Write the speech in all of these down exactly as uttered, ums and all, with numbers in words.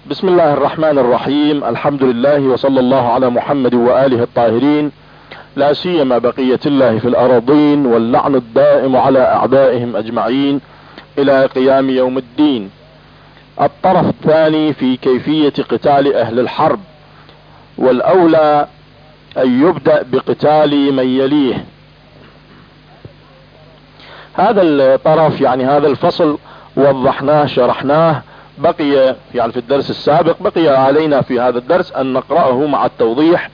بسم الله الرحمن الرحيم. الحمد لله وصلى الله على محمد وآله الطاهرين، لا سيما بقية الله في الأراضين، واللعن الدائم على أعدائهم أجمعين إلى قيام يوم الدين. الطرف الثاني في كيفية قتال أهل الحرب، والأولى أن يبدأ بقتال من يليه. هذا الطرف يعني هذا الفصل وضحناه شرحناه، بقي يعني في الدرس السابق، بقي علينا في هذا الدرس أن نقرأه مع التوضيح.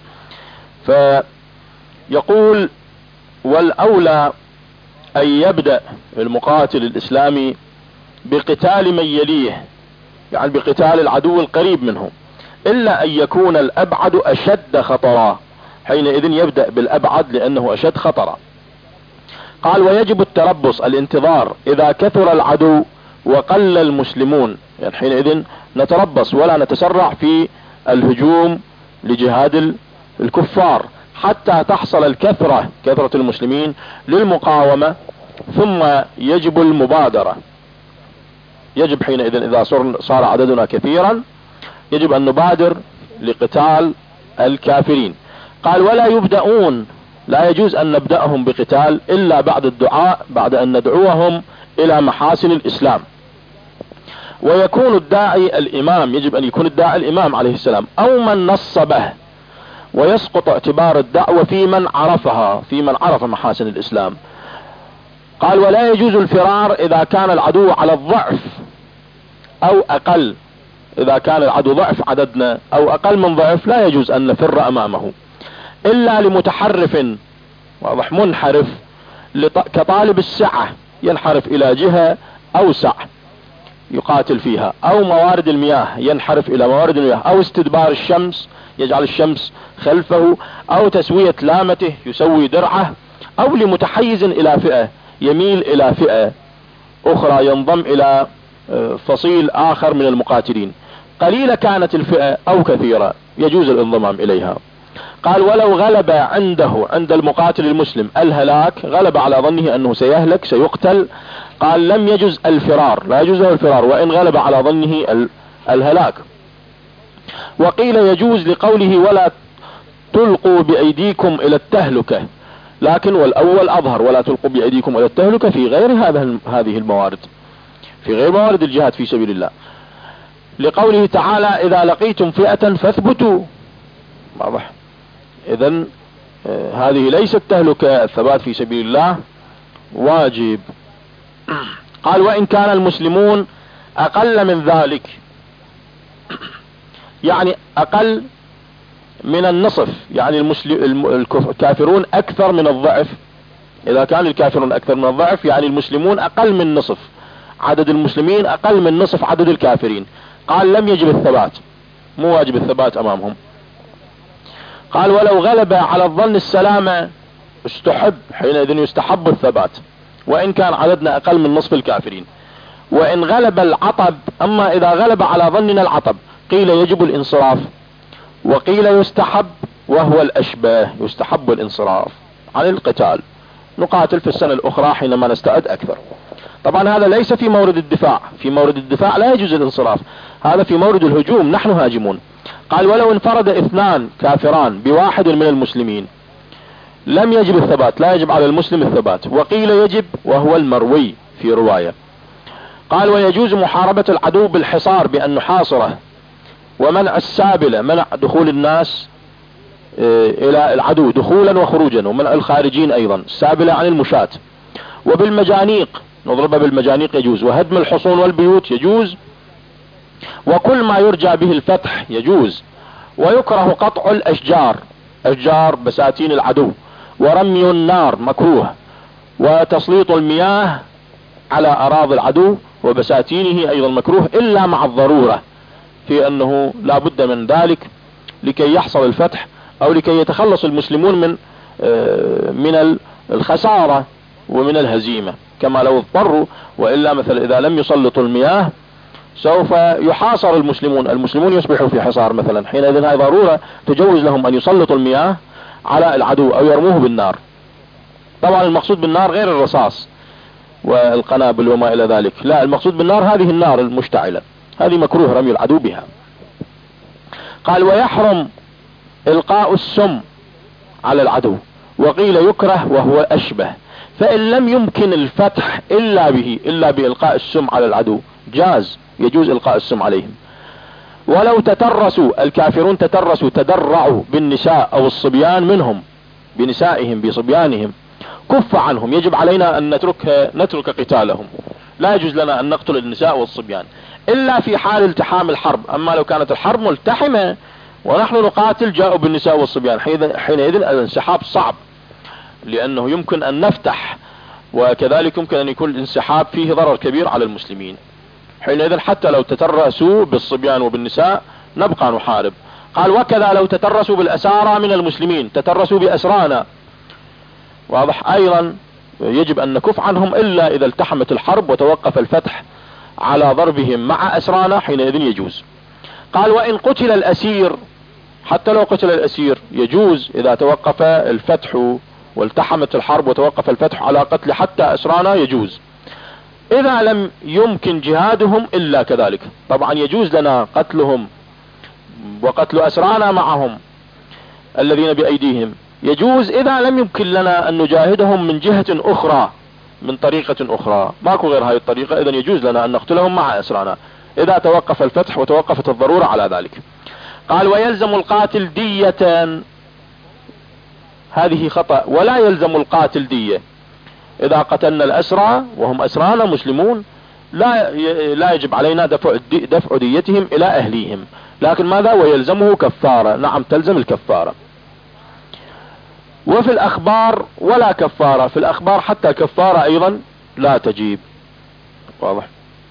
فيقول: والأولى أن يبدأ المقاتل الإسلامي بقتال من يليه، يعني بقتال العدو القريب منه، إلا أن يكون الأبعد أشد خطرا، حينئذ يبدأ بالأبعد لأنه أشد خطرا. قال: ويجب التربص الانتظار إذا كثر العدو وقل المسلمون، يعني حينئذ نتربص ولا نتسرع في الهجوم لجهاد الكفار حتى تحصل الكثرة، كثرة المسلمين للمقاومة، ثم يجب المبادرة. يجب حينئذ إذا صار عددنا كثيرا يجب أن نبادر لقتال الكافرين. قال: ولا يبدأون، لا يجوز أن نبدأهم بقتال إلا بعد الدعاء، بعد أن ندعوهم إلى محاسن الإسلام. ويكون الداعي الإمام، يجب أن يكون الداعي الإمام عليه السلام أو من نص به، ويسقط اعتبار الدعوة في من عرفها، في من عرف محاسن الإسلام. قال: ولا يجوز الفرار إذا كان العدو على الضعف أو أقل. إذا كان العدو ضعف عددنا أو أقل من ضعف لا يجوز أن نفر أمامه، إلا لمتحرف، واضح، منحرف، كطالب السعة ينحرف إلى جهة أوسع يقاتل فيها، أو موارد المياه ينحرف إلى موارد المياه، أو استدبار الشمس يجعل الشمس خلفه، أو تسوية لامته يسوي درعه، أو لمتحيز إلى فئة يميل إلى فئة أخرى ينضم إلى فصيل آخر من المقاتلين، قليلة كانت الفئة أو كثيرة يجوز الانضمام إليها. قال: ولو غلب عنده، عند المقاتل المسلم، الهلاك، غلب على ظنه أنه سيهلك سيقتل، قال: لم يجوز الفرار، لا يجوز له الفرار وإن غلب على ظنه الهلاك. وقيل يجوز لقوله: ولا تلقوا بأيديكم إلى التهلكة، لكن والأول أظهر، ولا تلقوا بأيديكم إلى التهلكة في غير هذا هذه الموارد، في غير موارد الجهاد في سبيل الله، لقوله تعالى: إذا لقيتم فئة فاثبتوا. واضح. إذن آه هذه ليست تهلكة، الثبات في سبيل الله واجب. قال: وإن كان المسلمون أقل من ذلك، يعني أقل من النصف، يعني المسلم الكافرون أكثر من الضعف. إذا كان الكافرون أكثر من الضعف يعني المسلمون أقل من نصف، عدد المسلمين أقل من نصف عدد الكافرين. قال: لم يجب الثبات، مو واجب الثبات أمامهم. قال: ولو غلب على الظن السلامة استحب، حينئذ يستحب الثبات وإن كان عددنا أقل من نصف الكافرين. وإن غلب العطب، أما إذا غلب على ظننا العطب قيل يجب الانصراف، وقيل يستحب، وهو الأشبه، يستحب الانصراف عن القتال، نقاتل في السنة الأخرى حينما نستعد أكثر. طبعا هذا ليس في مورد الدفاع، في مورد الدفاع لا يجوز الانصراف، هذا في مورد الهجوم، نحن هاجمون. قال: ولو انفرد اثنان كافران بواحد من المسلمين لم يجب الثبات، لا يجب على المسلم الثبات، وقيل يجب، وهو المروي في رواية. قال: ويجوز محاربة العدو بالحصار، بأن نحاصره، ومنع السابلة، منع دخول الناس إلى العدو دخولا وخروجا، ومنع الخارجين أيضا، السابلة عن المشاة. وبالمجانيق، نضربها بالمجانيق يجوز، وهدم الحصون والبيوت يجوز، وكل ما يرجى به الفتح يجوز. ويكره قطع الأشجار، أشجار بساتين العدو، ورمي النار مكروه، وتسليط المياه على أراضي العدو وبساتينه أيضا مكروه، إلا مع الضرورة، في أنه لا بد من ذلك لكي يحصل الفتح، أو لكي يتخلص المسلمون من من الخسارة ومن الهزيمة، كما لو اضطروا، وإلا مثلا إذا لم يسلطوا المياه سوف يحاصر المسلمون، المسلمون يصبحوا في حصار مثلا، حينئذ هذه ضرورة تجوز لهم أن يسلطوا المياه على العدو أو يرموه بالنار. طبعا المقصود بالنار غير الرصاص والقنابل وما إلى ذلك، لا، المقصود بالنار هذه النار المشتعلة، هذه مكروه رمي العدو بها. قال ويحرم إلقاء السم على العدو، وقيل يكره وهو أشبه، فإن لم يمكن الفتح إلا به إلا بإلقاء السم على العدو جاز، يجوز إلقاء السم عليهم. ولو تترسوا الكافرون تترسوا تدرعوا بالنساء أو الصبيان منهم بنسائهم بصبيانهم كف عنهم، يجب علينا أن نترك نترك قتالهم، لا يجوز لنا أن نقتل النساء والصبيان إلا في حال التحام الحرب. أما لو كانت الحرب ملتحمة ونحن نقاتل جاءوا بالنساء والصبيان، حينئذ الانسحاب صعب، لأنه يمكن أن نفتح، وكذلك يمكن أن يكون الانسحاب فيه ضرر كبير على المسلمين. حينئذ حتى لو تترسوا بالصبيان وبالنساء نبقى نحارب. قال وكذا لو تترسوا بالأسارى من المسلمين، تترسوا بأسرانا، واضح، أيضا يجب أن نكف عنهم إلا إذا التحمت الحرب وتوقف الفتح على ضربهم مع أسرانا، حينئذ يجوز. قال وإن قتل الأسير، حتى لو قتل الأسير يجوز إذا توقف الفتح والتحمت الحرب وتوقف الفتح على قتل حتى أسرانا يجوز، إذا لم يمكن جهادهم إلا كذلك. طبعا يجوز لنا قتلهم وقتل أسرانا معهم الذين بأيديهم، يجوز إذا لم يمكن لنا أن نجاهدهم من جهة أخرى من طريقة أخرى، ماكو غير هاي الطريقة، إذن يجوز لنا أن نقتلهم مع أسرانا إذا توقف الفتح وتوقفت الضرورة على ذلك. قال ويلزم القاتل دية، هذه خطأ، ولا يلزم القاتل دية. إذا قتلنا الأسرى وهم أسرانا مسلمون لا لا يجب علينا دفع دفع ديتهم إلى أهليهم، لكن ماذا؟ ويلزمه كفارة، نعم تلزم الكفارة. وفي الأخبار ولا كفارة، في الأخبار حتى كفارة أيضا لا تجيب، واضح.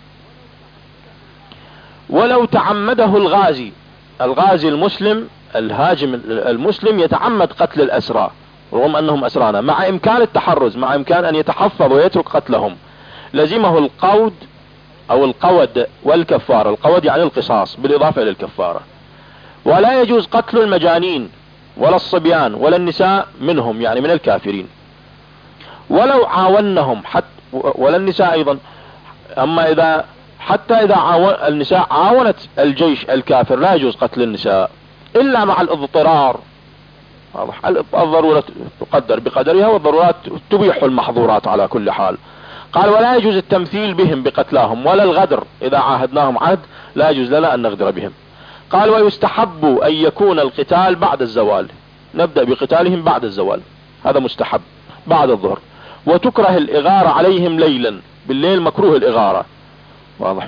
ولو تعمده الغازي، الغازي المسلم الهاجم المسلم يتعمد قتل الأسرى رغم أنهم أسرانا مع إمكان التحرز، مع إمكان أن يتحفظ ويترك قتلهم، لزمه القود أو القود والكفارة. القود يعني القصاص بالإضافة إلى الكفارة. ولا يجوز قتل المجانين ولا الصبيان ولا النساء منهم، يعني من الكافرين، ولو عاونهم حتى، ولا النساء أيضا. أما إذا حتى إذا عاون النساء عاونت الجيش الكافر لا يجوز قتل النساء إلا مع الاضطرار، واضح، الضرورة تقدر بقدرها والضرورات تبيح المحظورات على كل حال. قال ولا يجوز التمثيل بهم بقتلاهم ولا الغدر، إذا عاهدناهم عهد لا يجوز لنا أن نغدر بهم. قال ويستحب أن يكون القتال بعد الزوال، نبدأ بقتالهم بعد الزوال، هذا مستحب بعد الظهر. وتكره الإغارة عليهم ليلا، بالليل مكروه الإغارة، واضح.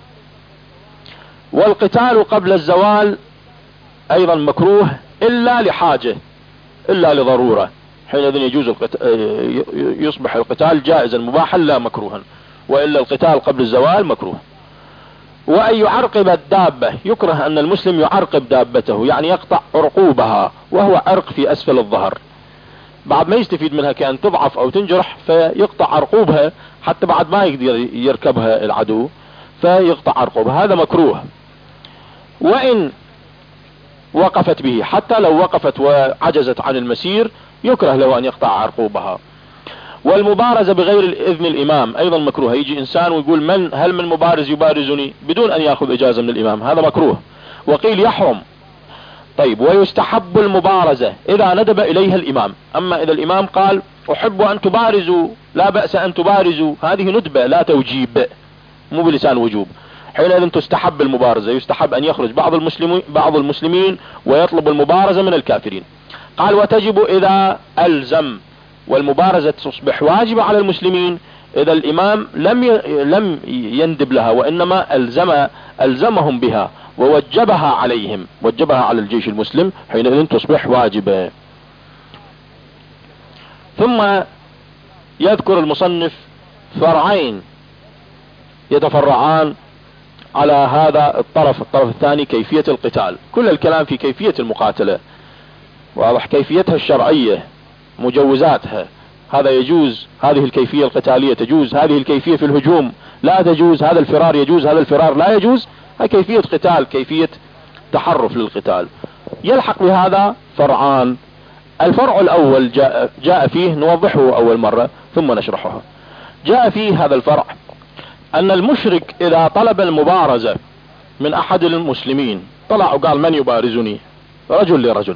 والقتال قبل الزوال أيضا مكروه إلا لحاجة إلا لضرورة، حينئذ يجوز القتال، يصبح القتال جائزا مباحا لا مكروها، وإلا القتال قبل الزوال مكروه. وأن يعرقب الدابة، يكره أن المسلم يعرقب دابته، يعني يقطع عرقوبها وهو عرق في أسفل الظهر، بعد ما يستفيد منها كأن تضعف أو تنجرح فيقطع عرقوبها حتى بعد ما يقدر يركبها العدو فيقطع عرقوبها، هذا مكروه. وإن وقفت به، حتى لو وقفت وعجزت عن المسير يكره له أن يقطع عرقوبها. والمبارزة بغير الإذن الإمام أيضا مكروه، يجي إنسان ويقول من هل من مبارز يبارزني بدون أن يأخذ إجازة من الإمام، هذا مكروه، وقيل يحرم. طيب ويستحب المبارزة إذا ندب إليها الإمام، أما إذا الإمام قال أحب أن تبارزوا لا بأس أن تبارزوا، هذه ندبة لا توجيب، مو بلسان وجوب، حينئذ تستحب المبارزة، يستحب أن يخرج بعض المسلمين بعض المسلمين ويطلب المبارزة من الكافرين. قال وتجب إذا ألزم، والمبارزة تصبح واجبة على المسلمين إذا الإمام لم لم يندب لها وإنما ألزم ألزمهم بها ووجبها عليهم، وجبها على الجيش المسلم، حينئذ تصبح واجبة. ثم يذكر المصنف فرعين يتفرعان على هذا الطرف الطرف الثاني، كيفية القتال. كل الكلام في كيفية المقاتلة، واضح، كيفيتها الشرعية، مجوزاتها، هذا يجوز، هذه الكيفية القتالية تجوز، هذه الكيفية في الهجوم لا تجوز، هذا الفرار يجوز، هذا الفرار لا يجوز، هذه كيفية قتال، كيفية تحرف للقتال. يلحق بهذا فرعان. الفرع الأول جاء, جاء فيه، نوضحه أول مرة ثم نشرحه. جاء فيه هذا الفرع أن المشرك إذا طلب المبارزة من احد المسلمين طلع وقال من يبارزني، رجل لرجل،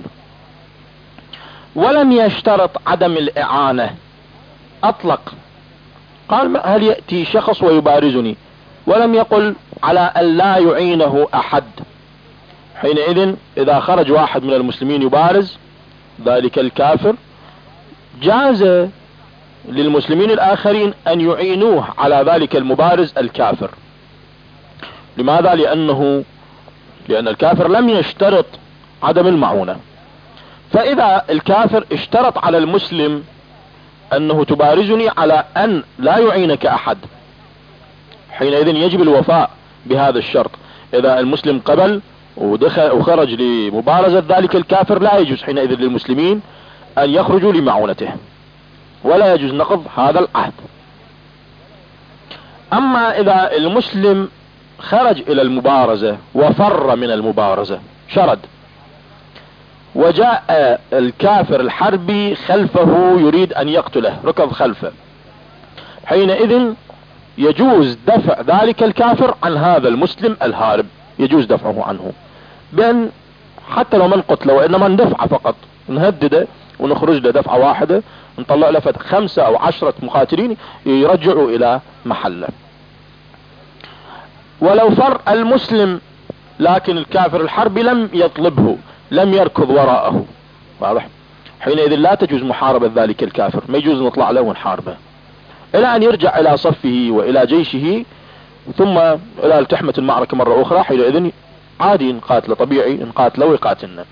ولم يشترط عدم الاعانة، اطلق قال هل يأتي شخص ويبارزني، ولم يقل على ان لا يعينه احد، حينئذ اذا خرج واحد من المسلمين يبارز ذلك الكافر جاز للمسلمين الاخرين ان يعينوه على ذلك المبارز الكافر. لماذا؟ لانه لان الكافر لم يشترط عدم المعونة. فاذا الكافر اشترط على المسلم انه تبارزني على ان لا يعينك احد، حينئذ يجب الوفاء بهذا الشرط. اذا المسلم قبل ودخل وخرج لمبارزة ذلك الكافر لا يجوز حينئذ للمسلمين ان يخرجوا لمعونته، ولا يجوز نقض هذا العهد. اما اذا المسلم خرج الى المبارزة وفر من المبارزة، شرد، وجاء الكافر الحربي خلفه يريد ان يقتله، ركض خلفه، حينئذ يجوز دفع ذلك الكافر عن هذا المسلم الهارب، يجوز دفعه عنه بان حتى لو من قتله وانما ندفعه فقط، نهدده ونخرج له دفعة واحدة، نطلع له خمسة او عشرة مقاتلين يرجعوا الى محله. ولو فر المسلم لكن الكافر الحربي لم يطلبه، لم يركض وراءه، واضح، حينئذ لا تجوز محاربة ذلك الكافر، ما يجوز نطلع له ونحاربه الى ان يرجع الى صفه والى جيشه، ثم الى التحمة المعركة مرة اخرى، حينئذ عادي نقاتله، طبيعي نقاتله ويقاتلنا.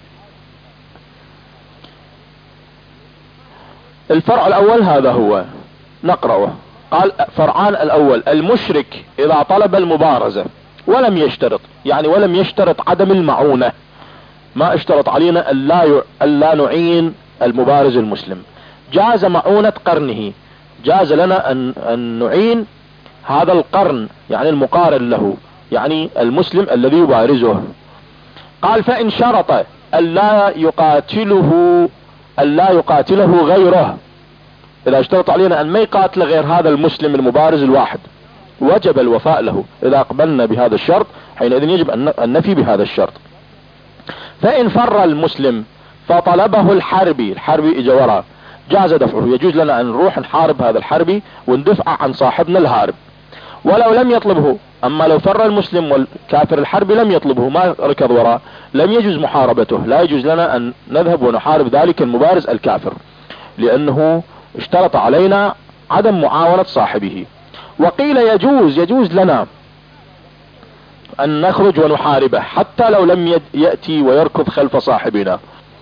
الفرع الاول هذا هو نقرأه. قال فرعان الاول: المشرك اذا طلب المبارزة ولم يشترط، يعني ولم يشترط عدم المعونة، ما اشترط علينا ألا ي... ألا نعين المبارز المسلم، جاز معونة قرنه، جاز لنا ان, أن نعين هذا القرن، يعني المقارن له، يعني المسلم الذي يبارزه. قال فإن شرط ألا يقاتله ألا يقاتله غيره، إذا اشترط علينا أن ما يقاتل غير هذا المسلم المبارز الواحد، وجب الوفاء له. إذا قبلنا بهذا الشرط حينئذ يجب أن نفي بهذا الشرط. فإن فر المسلم فطلبه الحربي، الحربي اجى وراه، جاز دفعه، يجوز لنا أن نروح نحارب هذا الحربي وندفع عن صاحبنا الهارب، ولو لم يطلبه. أما لو فر المسلم والكافر الحربي لم يطلبه، ما ركض وراه، لم يجوز محاربته، لا يجوز لنا أن نذهب ونحارب ذلك المبارز الكافر، لأنه اشترط علينا عدم معاونة صاحبه. وقيل يجوز يجوز لنا أن نخرج ونحاربه حتى لو لم يأتي ويركض خلف صاحبنا.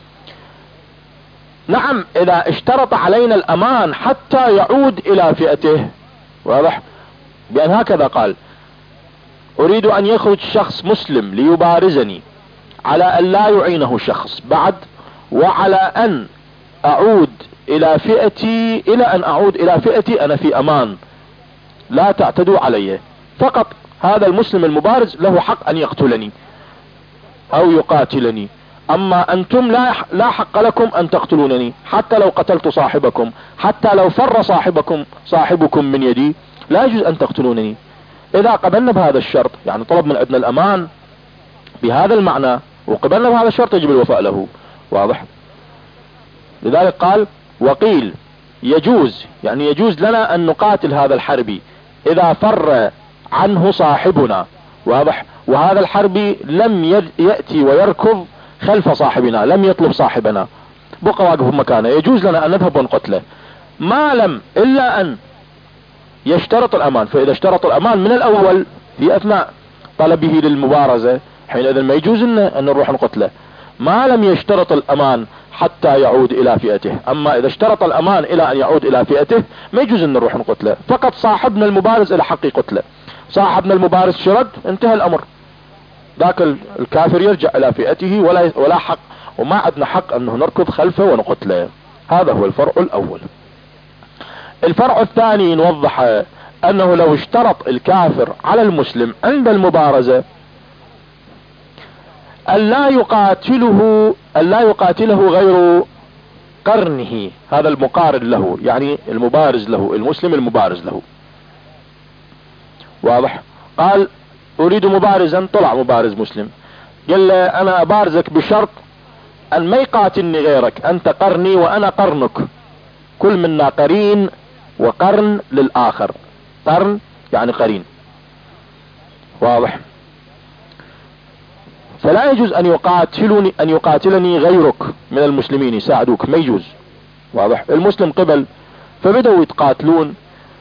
نعم، إذا اشترط علينا الأمان حتى يعود إلى فئته، واضح، بأن هكذا قال: أريد أن يخرج شخص مسلم ليبارزني على أن لا يعينه شخص بعد، وعلى أن أعود إلى فئتي، إلى أن أعود إلى فئتي أنا في أمان، لا تعتدوا علي، فقط هذا المسلم المبارز له حق أن يقتلني أو يقاتلني، أما أنتم لا لا حق لكم أن تقتلونني، حتى لو قتلت صاحبكم، حتى لو فر صاحبكم صاحبكم من يدي لا يجوز أن تقتلونني. إذا قبلنا بهذا الشرط، يعني طلب من عندنا الأمان بهذا المعنى وقبلنا بهذا الشرط، يجب الوفاء له، واضح. لذلك قال: وقيل يجوز، يعني يجوز لنا أن نقاتل هذا الحربي إذا فر عنه صاحبنا، واضح، وهذا الحربي لم يأتي ويركض خلف صاحبنا، لم يطلب صاحبنا، بقى واقف مكانه، يجوز لنا أن نذهب ونقتله، ما لم إلا أن يشترط الأمان. فإذا اشترط الأمان من الأول في أثناء طلبه للمبارزة، حينئذ ما يجوز أن نروح نقتله، ما لم يشترط الأمان حتى يعود إلى فئته. أما إذا اشترط الأمان إلى أن يعود إلى فئته ما يجوز أن نروح نقتله، فقط صاحبنا المبارز إلى حق قتله، صاحبنا المبارز شرد، انتهى الأمر، ذاك الكافر يرجع إلى فئته ولا ولا حق، وما عندنا حق أنه نركض خلفه ونقتله. هذا هو الفرع الأول. الفرع الثاني نوضح أنه لو اشترط الكافر على المسلم عند المبارزة ألا يقاتله ألا يقاتله غير قرنه، هذا المقارن له، يعني المبارز له، المسلم المبارز له، واضح. قال: اريد مبارزا، طلع مبارز مسلم قال له انا ابارزك بشرط ان ما يقاتلني غيرك، انت قرني وانا قرنك، كل منا قرين وقرن للاخر، قرن يعني قرين، واضح؟ فلا يجوز ان يقاتلني ان يقاتلني غيرك من المسلمين يساعدوك، ما يجوز، واضح؟ المسلم قبل، فبدأوا يتقاتلون،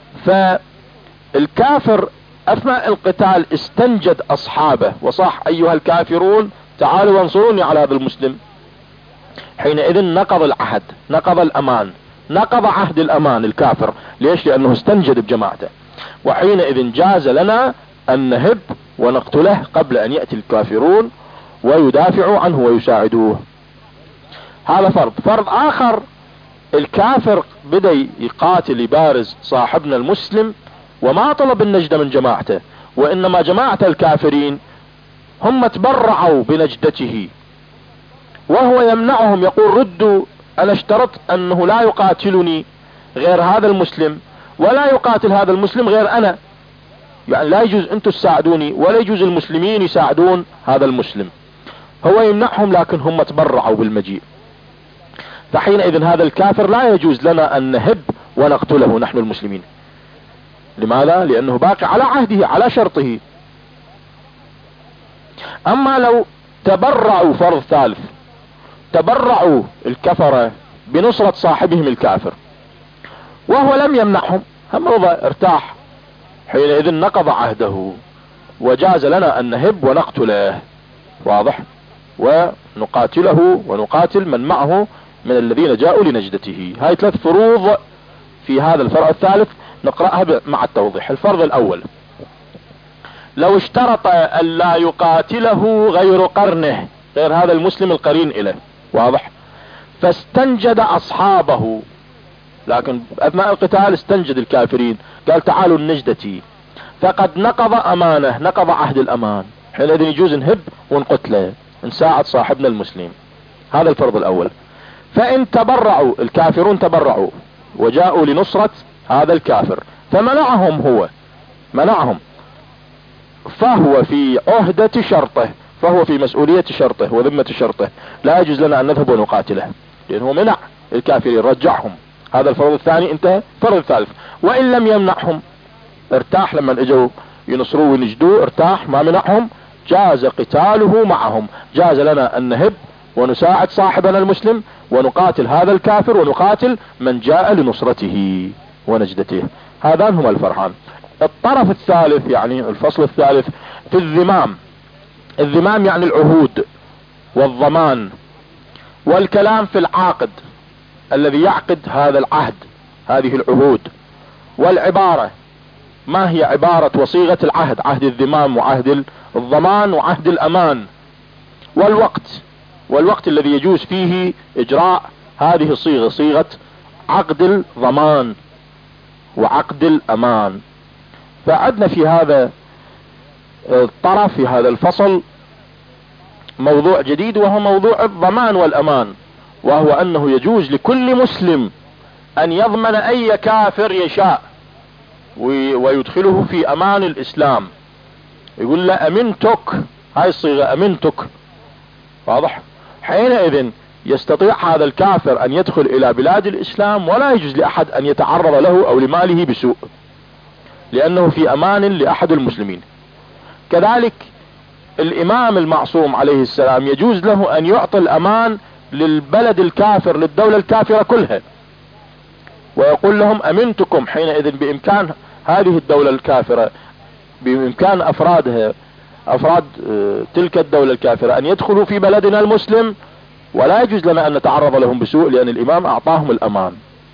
فالكافر اثناء القتال استنجد اصحابه وصاح ايها الكافرون تعالوا وانصروني على هذا المسلم. حينئذ نقض العهد، نقض الامان، نقض عهد الامان الكافر. ليش؟ لانه استنجد بجماعته. وحينئذ جاز لنا ان نهب ونقتله قبل ان يأتي الكافرون ويدافعوا عنه ويساعدوه. هذا فرض. فرض اخر، الكافر بدأ يقاتل يبارز صاحبنا المسلم وما طلب النجدة من جماعته، وانما جماعة الكافرين هم تبرعوا بنجدته، وهو يمنعهم، يقول ردوا، انا اشترط انه لا يقاتلني غير هذا المسلم ولا يقاتل هذا المسلم غير انا، يعني لا يجوز انتم تساعدوني ولا يجوز المسلمين يساعدون هذا المسلم. هو يمنعهم لكن هم تبرعوا بالمجيء. فحينئذ هذا الكافر لا يجوز لنا ان نهب ونقتله نحن المسلمين. لماذا؟ لانه باقي على عهده على شرطه. اما لو تبرعوا، فرض ثالث، تبرعوا الكفرة بنصرة صاحبهم الكافر وهو لم يمنعهم، هم رضى ارتاح، حينئذ نقض عهده وجاز لنا ان نهب ونقتله، واضح؟ ونقاتله ونقاتل من معه من الذين جاءوا لنجدته. هاي ثلاث فروض في هذا الفرع الثالث، نقرأها مع التوضيح. الفرض الاول، لو اشترط ان لا يقاتله غير قرنه، غير هذا المسلم القرين اليه، واضح؟ فاستنجد اصحابه، لكن اثناء القتال استنجد الكافرين، قال تعالوا النجدتي، فقد نقض امانه، نقض عهد الامان، حينئذ يجوز نهب ونقتله، نساعد صاحبنا المسلم. هذا الفرض الاول. فان تبرعوا، الكافرون تبرعوا وجاءوا لنصرة هذا الكافر فمنعهم، هو منعهم، فهو في عهدة شرطه، فهو في مسؤولية شرطه وذمة شرطه، لا يجوز لنا ان نذهب ونقاتله لانه منع الكافرين، رجعهم. هذا الفرض الثاني انتهى. الفرض الثالث، وان لم يمنعهم، ارتاح لما اجوا ينصروه وينجدوه، ارتاح ما منعهم، جاز قتاله معهم، جاز لنا ان نهب ونساعد صاحبنا المسلم ونقاتل هذا الكافر ونقاتل من جاء لنصرته ونجدته. هذان هما الفرحان. الطرف الثالث يعني الفصل الثالث في الذمام. الذمام يعني العهود والضمان، والكلام في العاقد الذي يعقد هذا العهد، هذه العهود، والعبارة، ما هي عبارة وصيغة العهد، عهد الذمام وعهد الضمان وعهد الامان، والوقت، والوقت الذي يجوز فيه اجراء هذه الصيغة، صيغة عقد الضمان وعقد الامان. فعدنا في هذا الطرف في هذا الفصل موضوع جديد، وهو موضوع الضمان والامان، وهو انه يجوز لكل مسلم ان يضمن اي كافر يشاء ويدخله في امان الاسلام، يقول له امنتك، هاي الصيغة امنتك، واضح؟ حينئذ يستطيع هذا الكافر ان يدخل الى بلاد الاسلام ولا يجوز لاحد ان يتعرض له او لماله بسوء، لانه في امان لاحد المسلمين. كذلك الامام المعصوم عليه السلام يجوز له ان يعطي الامان للبلد الكافر، للدولة الكافرة كلها، ويقول لهم امنتكم. حينئذ بامكان هذه الدولة الكافرة، بامكان افرادها، افراد تلك الدولة الكافرة ان يدخلوا في بلدنا المسلم، ولا يجوز لنا ان نتعرض لهم بسوء لان الامام اعطاهم الامان،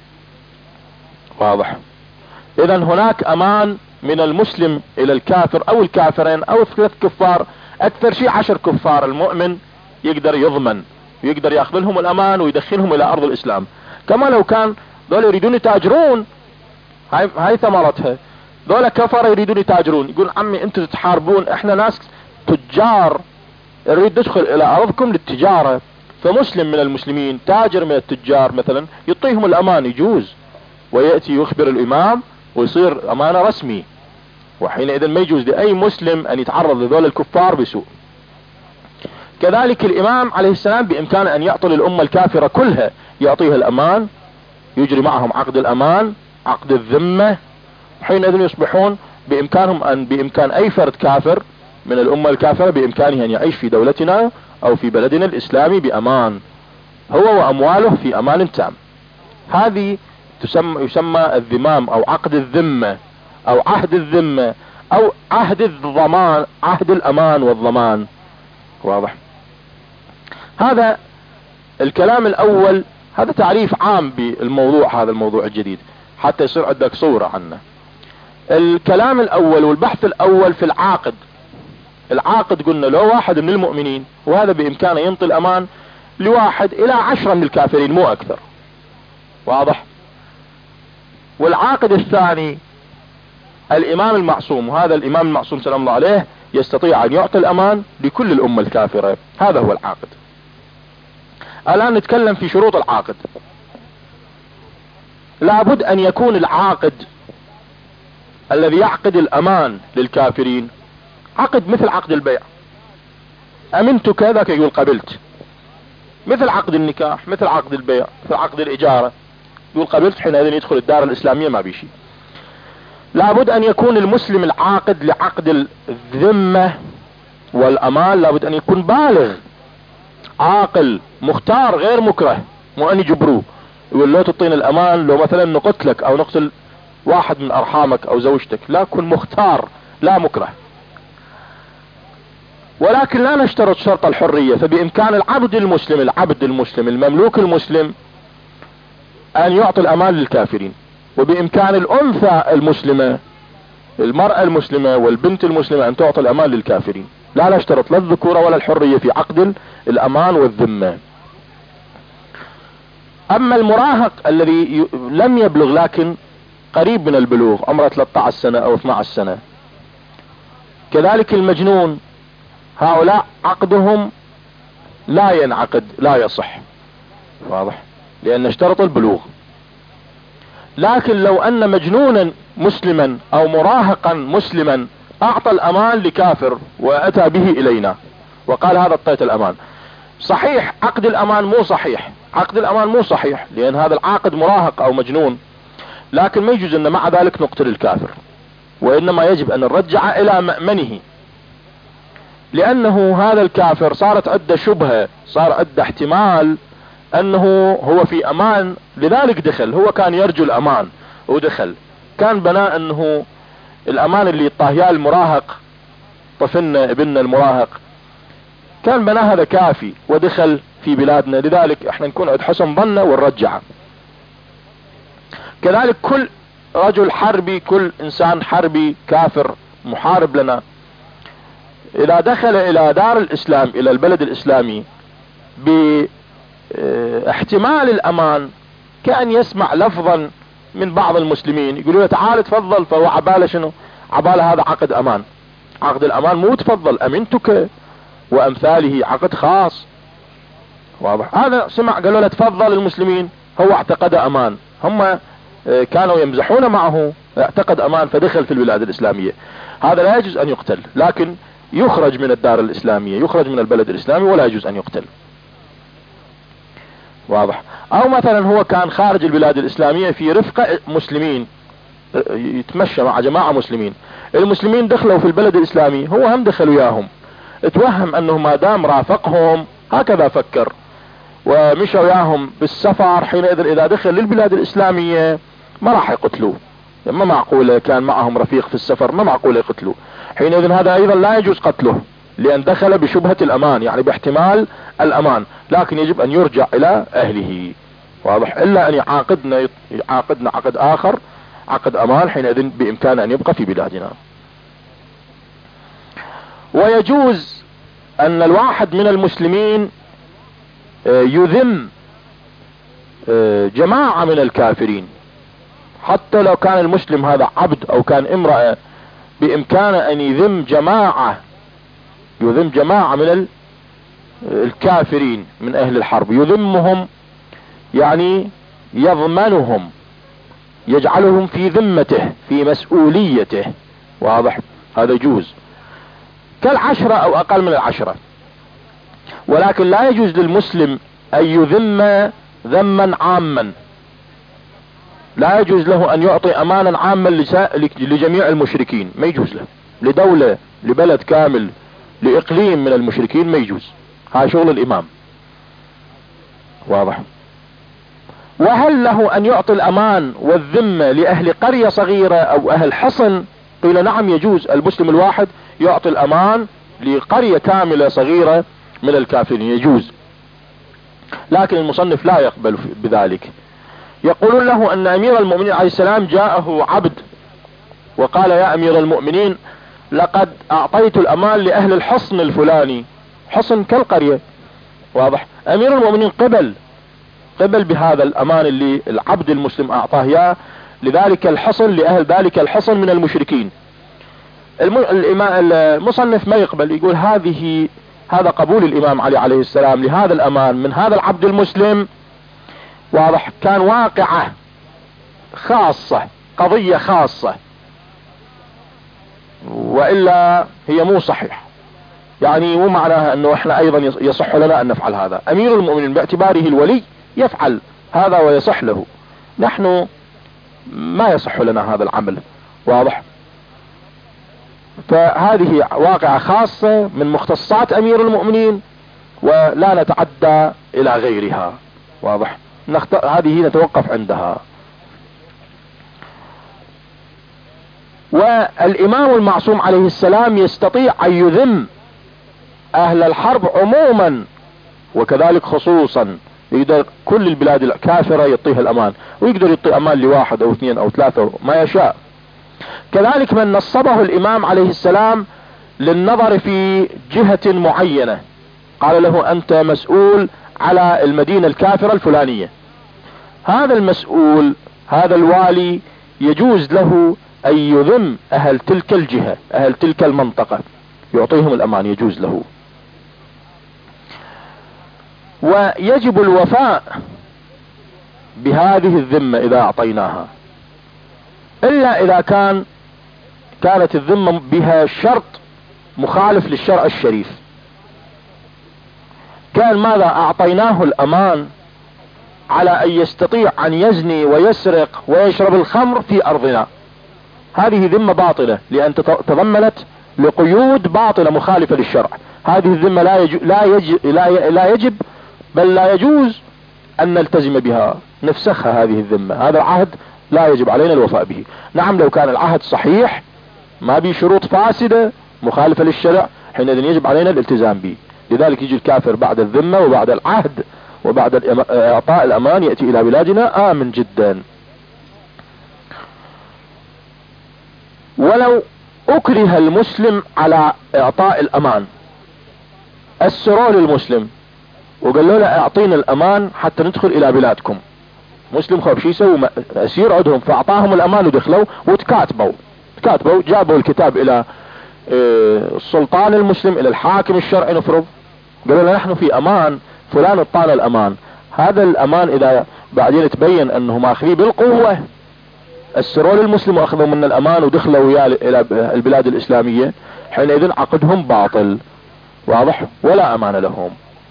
واضح؟ اذا هناك امان من المسلم الى الكافر او الكافرين او ثلاث كفار، اكثر شيء عشر كفار، المؤمن يقدر يضمن ويقدر ياخذ لهم الامان ويدخلهم الى ارض الاسلام. كما لو كان دول يريدون يتاجرون، هاي, هاي ثمرتها، دول كفر يريدون يتاجرون، يقول عمي انتم تحاربون، احنا ناس تجار نريد ندخل الى ارضكم للتجارة، فمسلم من المسلمين، تاجر من التجار مثلا، يعطيهم الامان، يجوز، ويأتي يخبر الامام ويصير امانة رسمي، وحينئذ ما يجوز لأي مسلم أن يتعرض لذول الكفار بسوء. كذلك الإمام عليه السلام بإمكانه أن يعطي للأمة الكافرة كلها، يعطيها الأمان، يجري معهم عقد الأمان، عقد الذمة، حينئذ يصبحون بإمكانهم أن بإمكان أي فرد كافر من الأمة الكافرة بإمكانه أن يعيش في دولتنا أو في بلدنا الإسلامي بأمان، هو وأمواله في أمان تام. هذه تسمى يسمى الذمام أو عقد الذمة أو عهد الذمة أو عهد الضمان، عهد الأمان والضمان. واضح؟ هذا الكلام الأول، هذا تعريف عام بالموضوع، هذا الموضوع الجديد حتى يصير عندك صورة عنه. الكلام الأول والبحث الأول في العاقد. العاقد قلنا لو واحد من المؤمنين، وهذا بإمكانه ينطي الأمان لواحد إلى عشرة من الكافرين مو أكثر. واضح؟ والعاقد الثاني الإمام المعصوم، وهذا الإمام المعصوم سلام الله عليه يستطيع أن يعطي الأمان لكل الأمة الكافرة، هذا هو العاقد. الآن نتكلم في شروط العاقد. لابد أن يكون العاقد الذي يعقد الأمان للكافرين عقد مثل عقد البيع. أمنتك ذاك يقول قبلت، مثل عقد النكاح، مثل عقد البيع، مثل عقد الإجارة، يقول قبلت، حينئذ يدخل الدار الإسلامية ما بيشي. لابد أن يكون المسلم العاقد لعقد الذمة والأمان لابد أن يكون بالغ عاقل مختار غير مكره، مو أن يجبروه يقول لو تعطينا الأمان لو مثلا نقتلك أو نقتل واحد من أرحامك أو زوجتك، لا، كن مختار لا مكره. ولكن لا نشترط شرط الحرية، فبإمكان العبد المسلم العبد المسلم المملوك المسلم أن يعطي الأمان للكافرين، وبإمكان الأنثى المسلمة المرأة المسلمة والبنت المسلمة أن تعطي الأمان للكافرين. لا نشترط لا الذكورة ولا الحرية في عقد الأمان والذمة. أما المراهق الذي لم يبلغ لكن قريب من البلوغ، عمره ثلاثة عشر سنة أو اثنتا عشرة سنة، كذلك المجنون، هؤلاء عقدهم لا ينعقد لا يصح. واضح؟ لأن اشترط البلوغ. لكن لو أن مجنونا مسلما أو مراهقا مسلما أعطى الأمان لكافر وأتى به إلينا وقال هذا اعطيت الأمان، صحيح عقد الأمان مو صحيح، عقد الأمان مو صحيح لأن هذا العاقد مراهق أو مجنون، لكن ما يجوز أن مع ذلك نقتل الكافر، وإنما يجب أن نرجع إلى مأمنه، لأنه هذا الكافر صارت عنده شبهة، صار عنده احتمال أنه هو في أمان، لذلك دخل. هو كان يرجو الأمان ودخل، كان بناء أنه الأمان اللي يطاهياه المراهق، طفلنا ابننا المراهق، كان بناه هذا كافي ودخل في بلادنا، لذلك احنا نكون عند حسن ظنه ونرجعه. كذلك كل رجل حربي، كل انسان حربي كافر محارب لنا، اذا دخل الى دار الاسلام الى البلد الاسلامي باحتمال الامان، كان يسمع لفظا من بعض المسلمين يقولوا له تعال تفضل، فهو عباله شنو؟ عباله هذا عقد امان. عقد الامان مو تفضل امنتك وامثاله، عقد خاص. واضح؟ هذا سمع قالوا له تفضل المسلمين، هو اعتقد امان، هم كانوا يمزحون معه، اعتقد امان فدخل في البلاد الاسلامية. هذا لا يجوز ان يقتل، لكن يخرج من الدار الاسلامية، يخرج من البلد الاسلامي، ولا يجوز ان يقتل. واضح؟ او مثلا هو كان خارج البلاد الاسلامية في رفقة مسلمين، يتمشى مع جماعة مسلمين، المسلمين دخلوا في البلد الاسلامي، هو هم دخل وياهم، اتوهم انه ما دام رافقهم هكذا فكر ومشى وياهم بالسفر، حينئذ اذا دخل للبلاد الاسلامية ما راح يقتلوه، ما معقولة كان معهم رفيق في السفر، ما معقولة يقتلوه، حينئذ هذا ايضا لا يجوز قتله، لان دخل بشبهة الامان، يعني باحتمال الامان، لكن يجب ان يرجع الى اهله. واضح؟ الا ان يعاقدنا يعاقدنا عقد اخر، عقد امان، حينئذ بامكانه ان يبقى في بلادنا. ويجوز ان الواحد من المسلمين يذم جماعة من الكافرين، حتى لو كان المسلم هذا عبد او كان امرأة، بامكانه ان يذم جماعة، يذم جماعة من الكافرين من اهل الحرب، يذمهم يعني يضمنهم، يجعلهم في ذمته في مسؤوليته. واضح؟ هذا يجوز كالعشرة او اقل من العشرة. ولكن لا يجوز للمسلم ان يذم ذما عاما، لا يجوز له ان يعطي امانا عاما لجميع المشركين، ما يجوز له، لدولة، لبلد كامل، لاقليم من المشركين ما يجوز. هذا شغل الامام. واضح؟ وهل له ان يعطي الامان والذمة لاهل قرية صغيرة او اهل حصن؟ قيل نعم يجوز، المسلم الواحد يعطي الامان لقرية كاملة صغيرة من الكافرين، يجوز. لكن المصنف لا يقبل بذلك. يقولون له ان امير المؤمنين عليه السلام جاءه عبد وقال يا امير المؤمنين لقد اعطيت الامان لاهل الحصن الفلاني، حصن كالقرية. واضح؟ امير المؤمنين قبل قبل بهذا الامان اللي العبد المسلم اعطاه اياه لذلك الحصن، لاهل ذلك الحصن من المشركين. المصنف ما يقبل، يقول هذه هذا قبول الامام علي عليه السلام لهذا الامان من هذا العبد المسلم. واضح؟ كان واقعة خاصة، قضية خاصة، وإلا هي مو صحيح. يعني مو معناها انه احنا ايضا يصح لنا ان نفعل هذا. امير المؤمنين باعتباره الولي يفعل هذا ويصح له، نحن ما يصح لنا هذا العمل. واضح؟ فهذه واقعة خاصة من مختصات امير المؤمنين ولا نتعدى الى غيرها. واضح؟ نخت... هذه نتوقف عندها. والامام المعصوم عليه السلام يستطيع ان يذم اهل الحرب عموما وكذلك خصوصا. يقدر كل البلاد الكافرة يعطيها الامان، ويقدر يعطي امان لواحد او اثنين او ثلاثة ما يشاء. كذلك من نصبه الامام عليه السلام للنظر في جهة معينة، قال له انت مسؤول على المدينة الكافرة الفلانية، هذا المسؤول هذا الوالي يجوز له ان يذم اهل تلك الجهة، اهل تلك المنطقة، يعطيهم الامان، يجوز له. ويجب الوفاء بهذه الذمة اذا اعطيناها، الا اذا كان كانت الذمة بها شرط مخالف للشرع الشريف. كان ماذا اعطيناه الامان على ان يستطيع ان يزني ويسرق ويشرب الخمر في ارضنا، هذه ذمة باطلة لان تضمنت لقيود باطلة مخالفة للشرع. هذه الذمة لا يجب, لا يجب, لا لا يجب بل لا يجوز ان نلتزم بها، نفسخها هذه الذمة. هذا العهد لا يجب علينا الوفاء به. نعم لو كان العهد صحيح ما به شروط فاسدة مخالفة للشرع حينئذ يجب علينا الالتزام به. لذلك يجي الكافر بعد الذمة وبعد العهد وبعد اعطاء الامان يأتي الى بلادنا امن جدا. ولو اكره المسلم على اعطاء الامان، اسروا للمسلم وقالوا له اعطينا الامان حتى ندخل الى بلادكم، مسلم خوف شو يسوي؟ اسير عندهم، فاعطاهم الامان ودخلوا وتكاتبوا تكاتبوا جابوا الكتاب الى السلطان المسلم، الى الحاكم الشرعي نفرض، قالوا له نحن في امان، فلان اعطانا الامان. هذا الامان اذا بعدين تبين انه ماخذيه بالقوة، اسروا للمسلم واخذوا من الامان ودخلوا وياه الى البلاد الاسلامية، حينئذ عقدهم باطل. واضح؟ ولا امان لهم.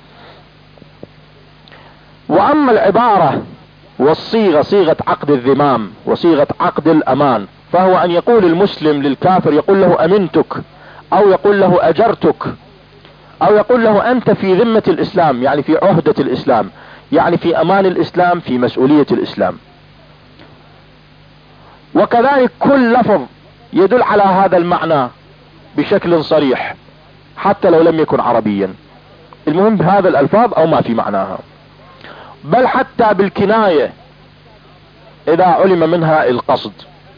واما العبارة والصيغة، صيغة عقد الذمام وصيغة عقد الامان، فهو ان يقول المسلم للكافر، يقول له امنتك، او يقول له اجرتك، او يقول له انت في ذمة الاسلام، يعني في عهدة الاسلام، يعني في امان الاسلام، في مسؤولية الاسلام. وكذلك كل لفظ يدل على هذا المعنى بشكل صريح حتى لو لم يكن عربيا، المهم بهذا الالفاظ او ما في معناها. بل حتى بالكناية اذا علم منها القصد،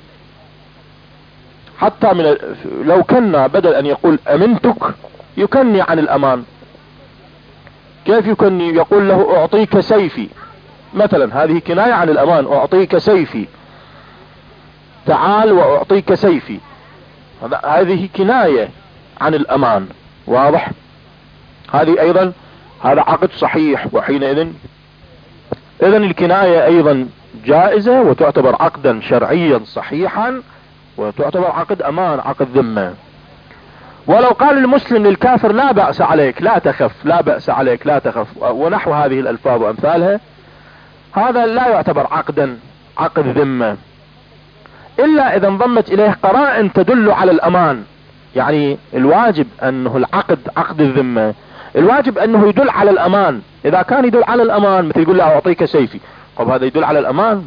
حتى من لو كنا بدل ان يقول امنتك يكني عن الامان. كيف يكني؟ يقول له اعطيك سيفي مثلا، هذه كناية عن الامان، اعطيك سيفي، تعال واعطيك سيفي، هذه كناية عن الامان. واضح؟ هذه ايضا هذا عقد صحيح، وحينئذ اذن الكناية ايضا جائزة وتعتبر عقدا شرعيا صحيحا وتعتبر عقد امان، عقد ذمة. ولو قال المسلم للكافر لا بأس عليك، لا تخف، لا بأس عليك، لا تخف، ونحو هذه الالفاظ وامثالها، هذا لا يعتبر عقدا، عقد ذمة، الا اذا انضمت اليه قرائن تدل على الامان. يعني الواجب انه العقد، عقد الذمة، الواجب انه يدل على الامان. اذا كان يدل على الامان، مثل يقول له اعطيك سيفي، طب هذا يدل على الامان؟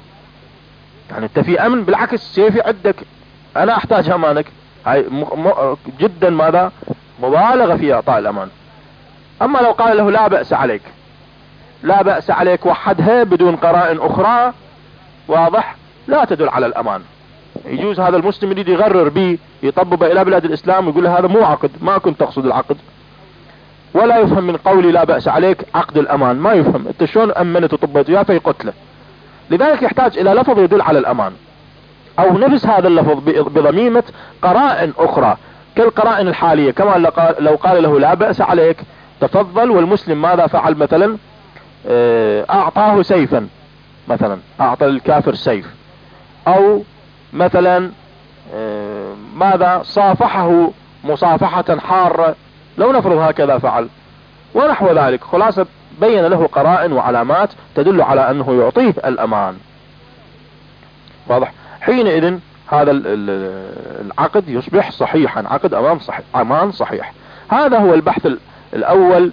يعني انت في امن، بالعكس سيفي عندك، انا احتاج امانك. هاي م... م... جدا ماذا مبالغة في اعطاء الامان. اما لو قال له لا بأس عليك، لا بأس عليك وحدها بدون قرائن اخرى، واضح، لا تدل على الامان. يجوز هذا المسلم يريد يغرر به، يطبب الى بلاد الاسلام ويقول له هذا مو عقد، ما كنت تقصد العقد. ولا يفهم من قولي لا بأس عليك عقد الامان، ما يفهم انت شلون امنت وطبت وياه فيقتله. لذلك يحتاج الى لفظ يدل على الامان، او نفس هذا اللفظ بضميمة قرائن اخرى كالقرائن الحالية. كما لو قال له لا بأس عليك تفضل، والمسلم ماذا فعل؟ مثلا اعطاه سيفا، مثلا اعطى الكافر سيف، او مثلا ماذا صافحه مصافحة حارة، لو نفرض هكذا فعل، ونحو ذلك. خلاصة بين له قرائن وعلامات تدل على انه يعطيه الامان، واضح. حينئذ هذا العقد يصبح صحيحا، عقد امان صحيح، امان صحيح. هذا هو البحث الاول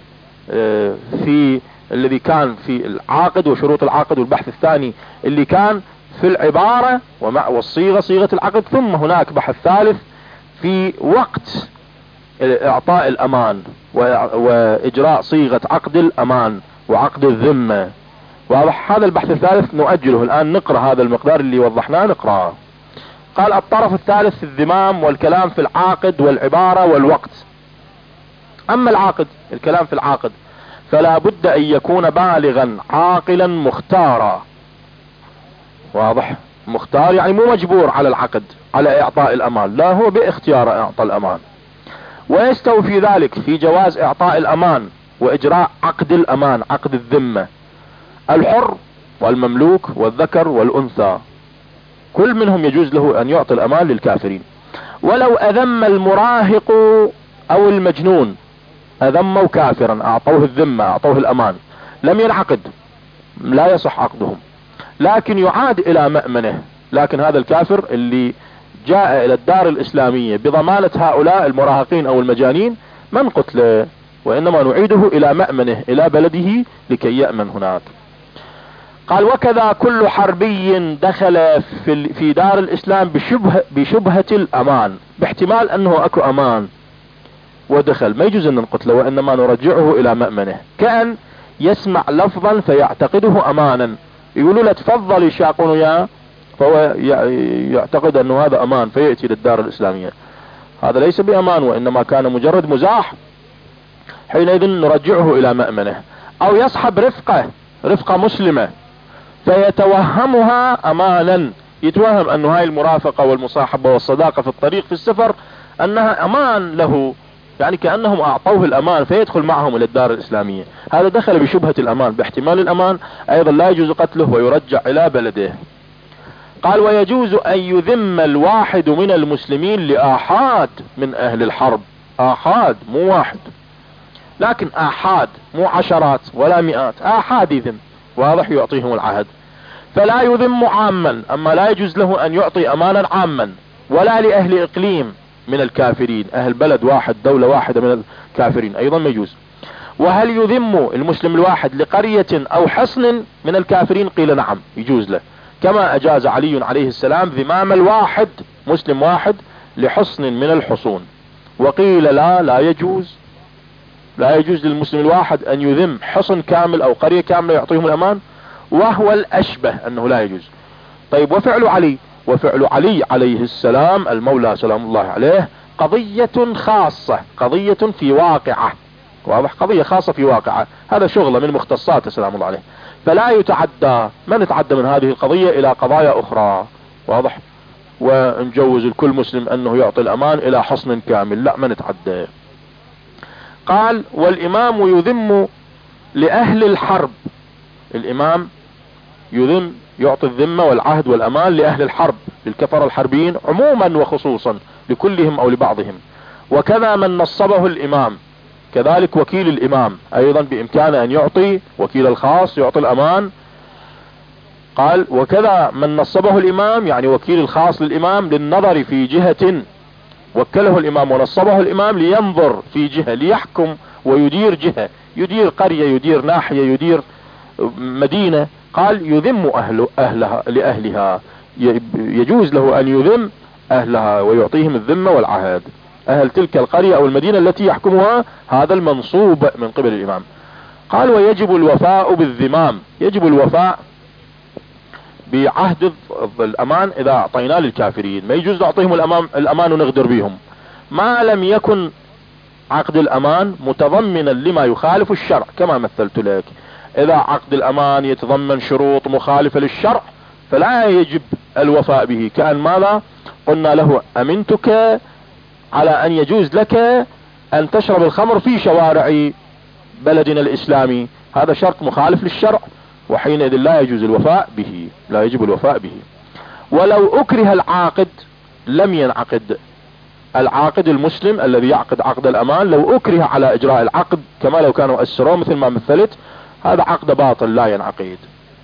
في الذي كان في العقد وشروط العقد، والبحث الثاني اللي كان في العبارة ومع والصيغة، صيغة العقد. ثم هناك بحث ثالث في وقت اعطاء الامان واجراء صيغة عقد الامان وعقد الذمة، واضح. هذا البحث الثالث نؤجله الان، نقرأ هذا المقدار اللي وضحناه نقرأه. قال الطرف الثالث في الذمام والكلام في العاقد والعبارة والوقت. اما العاقد، الكلام في العاقد، فلا بد ان يكون بالغا عاقلا مختارا، واضح. مختار يعني مو مجبور على العقد، على اعطاء الامان، لا، هو باختيار اعطى الامان. ويستوي في ذلك في جواز اعطاء الامان واجراء عقد الامان، عقد الذمة، الحر والمملوك والذكر والانثى، كل منهم يجوز له ان يعطي الامان للكافرين. ولو اذم المراهق او المجنون، اذموا كافرا اعطوه الذمة، اعطوه الامان، لم ينعقد، لا يصح عقدهم، لكن يعاد الى مأمنه. لكن هذا الكافر اللي جاء الى الدار الاسلامية بضمانة هؤلاء المراهقين او المجانين من قتله، وانما نعيده الى مأمنه، الى بلده لكي يأمن هناك. قال وكذا كل حربي دخل في في دار الاسلام بشبه بشبهة الامان، باحتمال انه اكو امان ودخل، ما يجوز ان نقتله، وانما نرجعه الى مأمنه. كأن يسمع لفظا فيعتقده امانا، يقولوا له تفضل يشاقون وياه، فهو يعتقد انه هذا امان فيأتي للدار الاسلامية. هذا ليس بامان، وانما كان مجرد مزاح، حينئذ نرجعه الى مأمنه. او يصحب رفقة، رفقة مسلمة، فيتوهمها امانا، يتوهم انه هاي المرافقة والمصاحبة والصداقة في الطريق في السفر انها امان له، يعني كأنهم اعطوه الامان فيدخل معهم الى الدار الاسلامية. هذا دخل بشبهة الامان، باحتمال الامان، ايضا لا يجوز قتله ويرجع الى بلده. قال ويجوز ان يذم الواحد من المسلمين لآحاد من اهل الحرب، آحاد مو واحد، لكن آحاد مو عشرات ولا مئات، آحاد يذم، واضح، يعطيهم العهد. فلا يذم عاما، اما لا يجوز له ان يعطي امانا عاما، ولا لاهل اقليم من الكافرين، اهل بلد واحد، دولة واحدة من الكافرين ايضا ما يجوز. وهل يذم المسلم الواحد لقرية او حصن من الكافرين؟ قيل نعم يجوز له، كما اجاز علي عليه السلام ذمام الواحد، مسلم واحد، لحصن من الحصون. وقيل لا، لا يجوز، لا يجوز للمسلم الواحد ان يذم حصن كامل او قرية كاملة يعطيهم الامان، وهو الاشبه انه لا يجوز. طيب وفعل علي، وفعل علي عليه السلام المولى سلام الله عليه قضية خاصة، قضية في واقعة، واضح، قضية خاصة في واقعة، هذا شغله من مختصاته سلام الله عليه، فلا يتعدى، ما نتعدى من هذه القضية الى قضايا اخرى، واضح، ونجوز الكل مسلم انه يعطي الامان الى حصن كامل، لا، ما نتعدى. قال والامام يذم لأهل الحرب، الامام يذم يعطي الذمة والعهد والأمان لأهل الحرب، للكفر الحربيين عموما وخصوصا، لكلهم أو لبعضهم. وكذا من نصبه الإمام، كذلك وكيل الإمام أيضا بإمكانه أن يعطي، وكيل الخاص يعطي الأمان. قال وكذا من نصبه الإمام، يعني وكيل الخاص للإمام، للنظر في جهة وكله الإمام ونصبه الإمام لينظر في جهة، ليحكم ويدير جهة، يدير قرية، يدير ناحية، يدير مدينة. قال يذم أهل أهلها لأهلها، يجوز له أن يذم أهلها ويعطيهم الذمة والعهد، أهل تلك القرية أو المدينة التي يحكمها هذا المنصوب من قبل الإمام. قال ويجب الوفاء بالذمام، يجب الوفاء بعهد الأمان إذا أعطيناه للكافرين، ما يجوز نعطيهم الأمان, الأمان ونغدر بهم، ما لم يكن عقد الأمان متضمنا لما يخالف الشرع. كما مثلت لك، إذا عقد الأمان يتضمن شروط مخالفة للشرع فلا يجب الوفاء به. كأن ماذا قلنا له أمنتك على أن يجوز لك أن تشرب الخمر في شوارع بلدنا الإسلامي، هذا شرط مخالف للشرع، وحينئذ لا يجوز الوفاء به، لا يجب الوفاء به. ولو أكره العاقد لم ينعقد. العاقد المسلم الذي يعقد عقد الأمان لو أكره على إجراء العقد كما لو كانوا أسروه مثل ما مثلت، هذا عقد باطل لا ينعقد.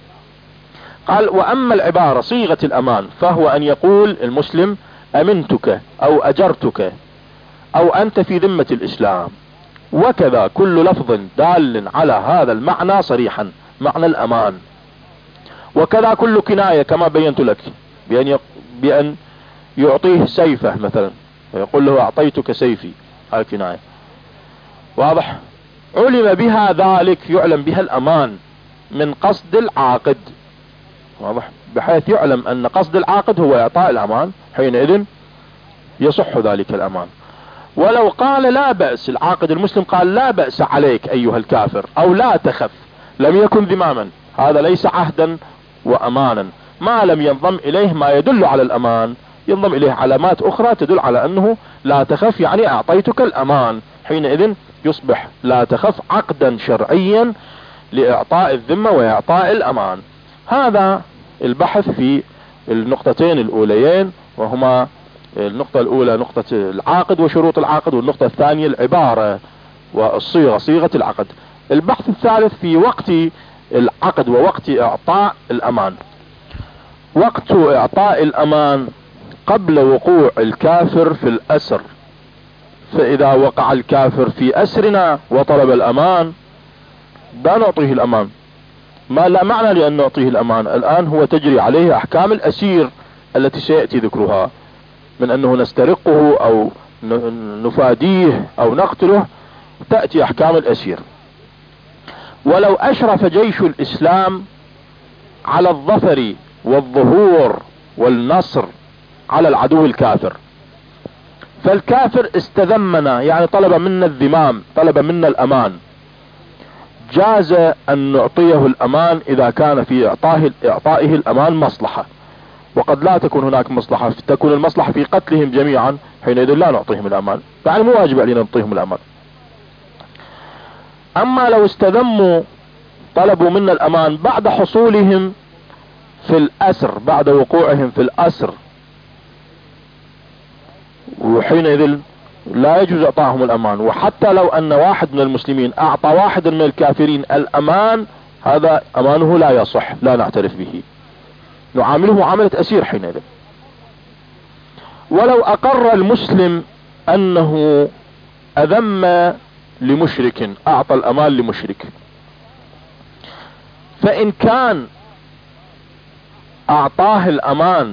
قال وأما العبارة صيغة الأمان فهو أن يقول المسلم أمنتك أو أجرتك أو أنت في ذمة الإسلام، وكذا كل لفظ دال على هذا المعنى صريحا، معنى الأمان. وكذا كل كناية كما بينت لك، بأن بأن يعطيه سيفه مثلا ويقول له أعطيتك سيفي، هاي كناية، واضح. علم بها ذلك، يعلم بها الأمان من قصد العاقد، واضح، بحيث يعلم أن قصد العاقد هو إعطاء الأمان، حينئذ يصح ذلك الأمان. ولو قال لا بأس، العاقد المسلم قال لا بأس عليك أيها الكافر أو لا تخف، لم يكن ذماما، هذا ليس عهدا وأمانا، ما لم ينضم إليه ما يدل على الأمان، ينضم إليه علامات أخرى تدل على أنه لا تخف، يعني أعطيتك الأمان، حينئذ يصبح لا تخف عقدا شرعيا لإعطاء الذمة وإعطاء الأمان. هذا البحث في النقطتين الأوليين، وهما النقطة الأولى نقطة العاقد وشروط العاقد، والنقطة الثانية العبارة والصيغة، صيغة العقد. البحث الثالث في وقت العقد ووقت إعطاء الأمان. وقت إعطاء الأمان قبل وقوع الكافر في الأسر، فإذا وقع الكافر في أسرنا وطلب الأمان لا نعطيه الأمان، ما لا معنى لأن نعطيه الأمان. الآن هو تجري عليه أحكام الأسير التي سيأتي ذكرها، من أنه نسترقه أو نفاديه أو نقتله، تأتي أحكام الأسير. ولو أشرف جيش الإسلام على الظفر والظهور والنصر على العدو الكافر، فالكافر استذمنا، يعني طلب منا الذمام، طلب منا الأمان، جاز أن نعطيه الأمان إذا كان في إعطائه, إعطائه الأمان مصلحة، وقد لا تكون هناك مصلحة، تكون المصلحة في قتلهم جميعا، حينئذ لا نعطيهم الأمان، يعني مو واجب علينا نعطيهم الأمان. أما لو استذموا طلبوا منا الأمان بعد حصولهم في الأسر، بعد وقوعهم في الأسر، وحينئذ لا يجوز اعطائهم الأمان. وحتى لو أن واحد من المسلمين أعطى واحد من الكافرين الأمان، هذا أمانه لا يصح، لا نعترف به، نعامله معاملة أسير حينئذ. ولو أقر المسلم أنه أذم لمشرك، أعطى الأمان لمشرك، فإن كان أعطاه الأمان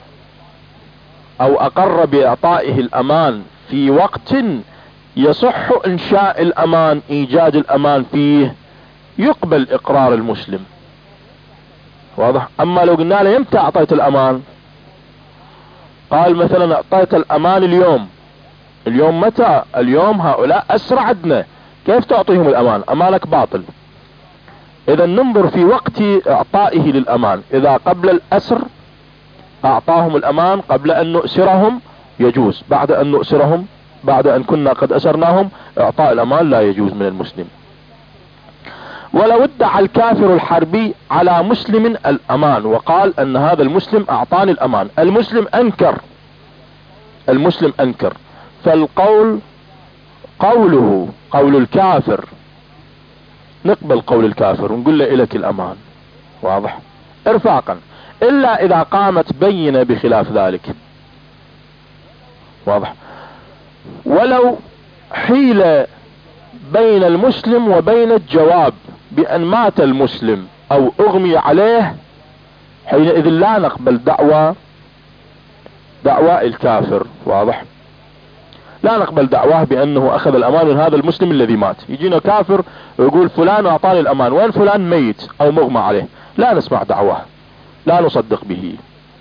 أو أقر بإعطائه الأمان في وقت يصح إنشاء الأمان، إيجاد الأمان فيه، يقبل إقرار المسلم، واضح. أما لو قلنا له إمتى أعطيت الأمان، قال مثلا أعطيت الأمان اليوم، اليوم متى؟ اليوم هؤلاء أسرى عندنا، كيف تعطيهم الأمان؟ أمانك باطل. إذا ننظر في وقت إعطائه للأمان، إذا قبل الأسر أعطاهم الأمان قبل أن نؤسرهم يجوز، بعد أن نؤسرهم، بعد أن كنا قد أسرناهم، إعطاء الأمان لا يجوز من المسلم. ولو ادعى الكافر الحربي على مسلم الامان وقال ان هذا المسلم اعطاني الامان، المسلم انكر المسلم انكر فالقول قوله قول الكافر، نقبل قول الكافر ونقول له الك الامان، واضح، ارفاقا، الا اذا قامت بينة بخلاف ذلك، واضح. ولو حيل بين المسلم وبين الجواب بان مات المسلم او اغمي عليه، حينئذ لا نقبل دعوى دعوى الكافر، واضح، لا نقبل دعواه بانه اخذ الامان من هذا المسلم الذي مات. يجينا كافر ويقول فلان اعطاني الامان، وين فلان ميت او مغمى عليه، لا نسمع دعواه، لا نصدق به.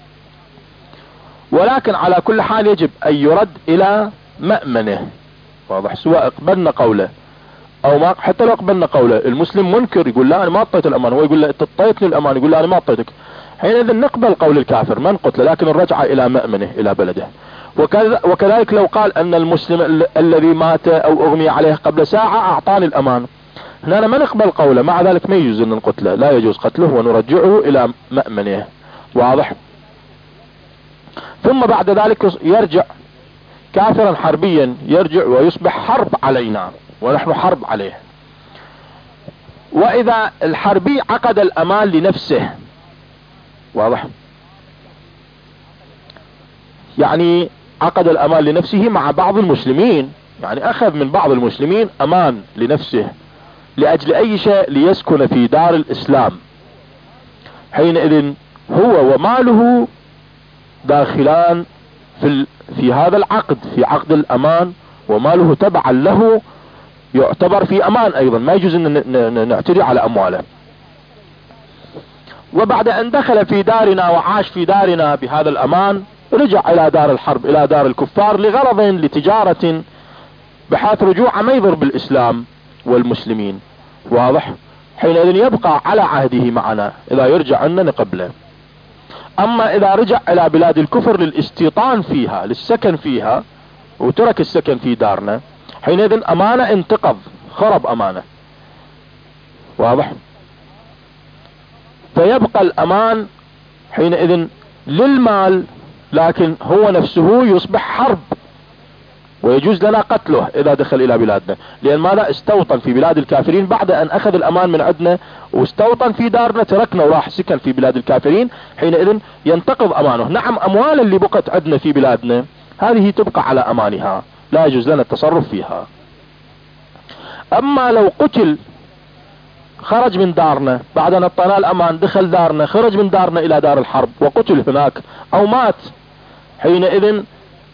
ولكن على كل حال يجب ان يرد الى مأمنه، واضح، سواء اقبلنا قوله او ما. حتى لو اقبلنا قوله المسلم منكر يقول لا انا ما اعطيت الامان، هو يقول لا انت اعطيتني الامان، يقول لا انا ما اعطيتك، حينئذ نقبل قول الكافر ما نقتله، لكن الرجعة الى مأمنه الى بلده. وكذلك لو قال ان المسلم الذي مات او اغمي عليه قبل ساعة اعطاني الامان، هنا ما نقبل قوله، مع ذلك ما يجوز ان نقتله، لا يجوز قتله ونرجعه الى مأمنه، واضح. ثم بعد ذلك يرجع كافرا حربيا، يرجع ويصبح حرب علينا ونحن حرب عليه. واذا الحربي عقد الامان لنفسه، واضح، يعني عقد الامان لنفسه مع بعض المسلمين، يعني اخذ من بعض المسلمين امان لنفسه لاجل اي شيء، ليسكن في دار الاسلام، حينئذ هو وماله داخلان في في هذا العقد، في عقد الامان، وماله تبعا له يعتبر في امان ايضا، ما يجوز ان نعتدي على امواله. وبعد ان دخل في دارنا وعاش في دارنا بهذا الامان، رجع الى دار الحرب، الى دار الكفار لغرض لتجارة، بحيث رجوعه ما يضر بالاسلام والمسلمين، واضح، حينئذ يبقى على عهده معنا، اذا يرجع عنا نقبله. اما اذا رجع الى بلاد الكفر للاستيطان فيها، للسكن فيها، وترك السكن في دارنا، حينئذ امانة انتقض، خرب امانة، واضح. فيبقى الامان حينئذ للمال، لكن هو نفسه يصبح حرب، ويجوز لنا قتله اذا دخل الى بلادنا، لان ماذا؟ استوطن في بلاد الكافرين بعد ان اخذ الامان من عندنا، واستوطن في دارنا، تركنا وراح سكن في بلاد الكافرين، حينئذ ينتقض امانه. نعم اموال اللي بقت عندنا في بلادنا هذه تبقى على امانها، لا يجوز لنا التصرف فيها. اما لو قتل، خرج من دارنا بعد ان اعطيناه الامان، دخل دارنا، خرج من دارنا الى دار الحرب وقتل هناك او مات، حينئذ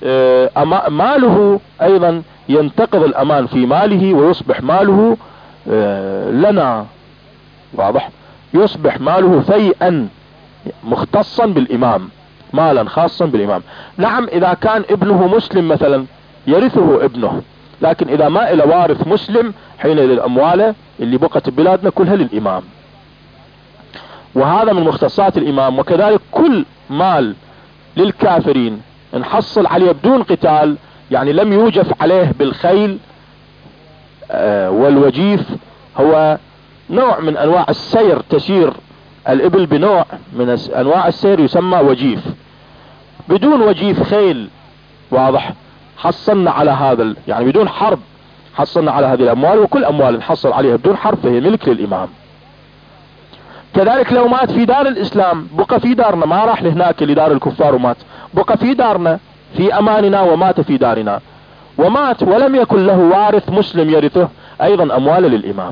ماله ايضا ينتقض الامان في ماله، ويصبح ماله لنا، واضح، يصبح ماله فيئا مختصا بالامام، مالا خاصا بالامام. نعم اذا كان ابنه مسلم مثلا يرثه ابنه، لكن اذا ما الى وارث مسلم، حينئذ الاموال اللي بقت ببلادنا كلها للامام، وهذا من مختصات الامام. وكذلك كل مال للكافرين نحصل عليه بدون قتال، يعني لم يوجف عليه بالخيل آه والوجيف، هو نوع من انواع السير، تسير الابل بنوع من انواع السير يسمى وجيف، بدون وجيف خيل، واضح، حصلنا على هذا، يعني بدون حرب حصلنا على هذه الاموال، وكل اموال نحصل عليها بدون حرب فهي ملك للامام. كذلك لو مات في دار الاسلام، بقى في دارنا، ما راح لهناك لدار الكفار ومات، بقى في دارنا في اماننا ومات في دارنا، ومات ولم يكن له وارث مسلم يرثه، ايضا اموال للامام.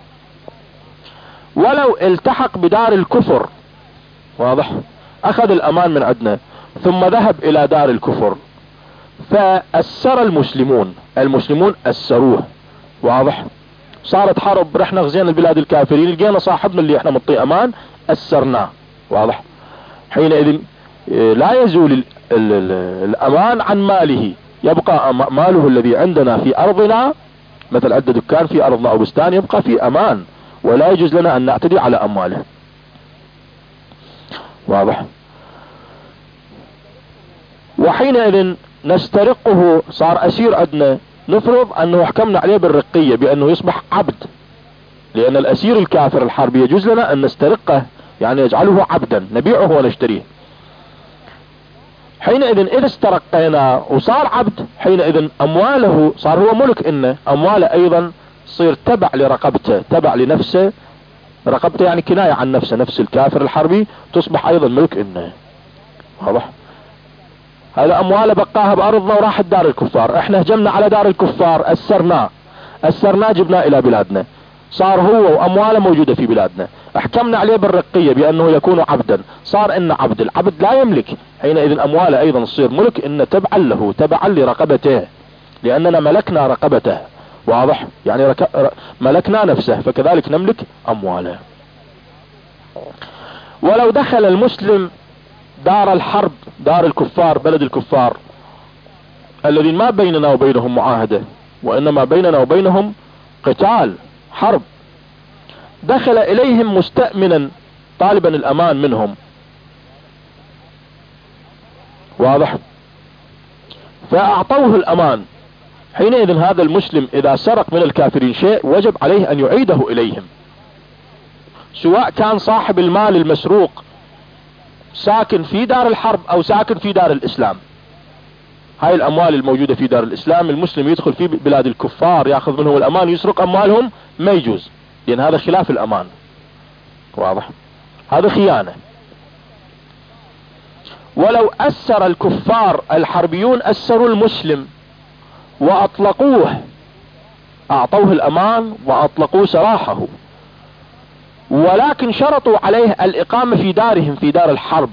ولو التحق بدار الكفر، واضح، اخذ الامان من عندنا ثم ذهب الى دار الكفر، فأسر المسلمون، المسلمون أسروه، واضح، صارت حرب، رحنا غزينا البلاد الكافرين، لقينا صاحبنا اللي احنا مطي امان أسرناه، واضح، حينئذ لا يزول ال ال ال الامان عن ماله، يبقى ماله الذي عندنا في ارضنا، مثل عند دكان في ارضنا او بستان، يبقى في امان، ولا يجوز لنا ان نعتدي على امواله، واضح. وحينئذ نسترقه، صار اسير عندنا، نفرض انه حكمنا عليه بالرقية بانه يصبح عبد، لان الاسير الكافر الحربي يجوز لنا ان نسترقه، يعني نجعله عبدا نبيعه ونشتريه. حينئذ اذا استرقينا وصار عبد، حينئذ امواله صار هو ملك، انه امواله ايضا تصير تبع لرقبته، تبع لنفسه، رقبته يعني كناية عن نفسه، نفس الكافر الحربي تصبح ايضا ملك انه. واضح؟ هذا امواله بقاها بارضنا وراحت دار الكفار، احنا هجمنا على دار الكفار، اسرناه اسرناه جبناه الى بلادنا، صار هو وامواله موجودة في بلادنا، احكمنا عليه بالرقية بانه يكون عبدا، صار انه عبد، العبد لا يملك، حينئذ امواله ايضا تصير ملك انه تبعا له، تبعا لرقبته، لاننا ملكنا رقبته. واضح؟ يعني رك... ملكنا نفسه، فكذلك نملك امواله. ولو دخل المسلم دار الحرب، دار الكفار، بلد الكفار الذين ما بيننا وبينهم معاهدة، وانما بيننا وبينهم قتال حرب، دخل اليهم مستأمنا طالبا الامان منهم. واضح؟ فاعطوه الامان، حينئذ هذا المسلم اذا سرق من الكافرين شيء وجب عليه ان يعيده اليهم، سواء كان صاحب المال المسروق ساكن في دار الحرب او ساكن في دار الاسلام. هاي الاموال الموجودة في دار الاسلام، المسلم يدخل في بلاد الكفار ياخذ منهم الامان يسرق اموالهم، ما يجوز، لان هذا خلاف الامان. واضح؟ هذا خيانة. ولو اسر الكفار الحربيون اسروا المسلم واطلقوه، اعطوه الامان واطلقوا سراحه، ولكن شرطوا عليه الاقامة في دارهم، في دار الحرب،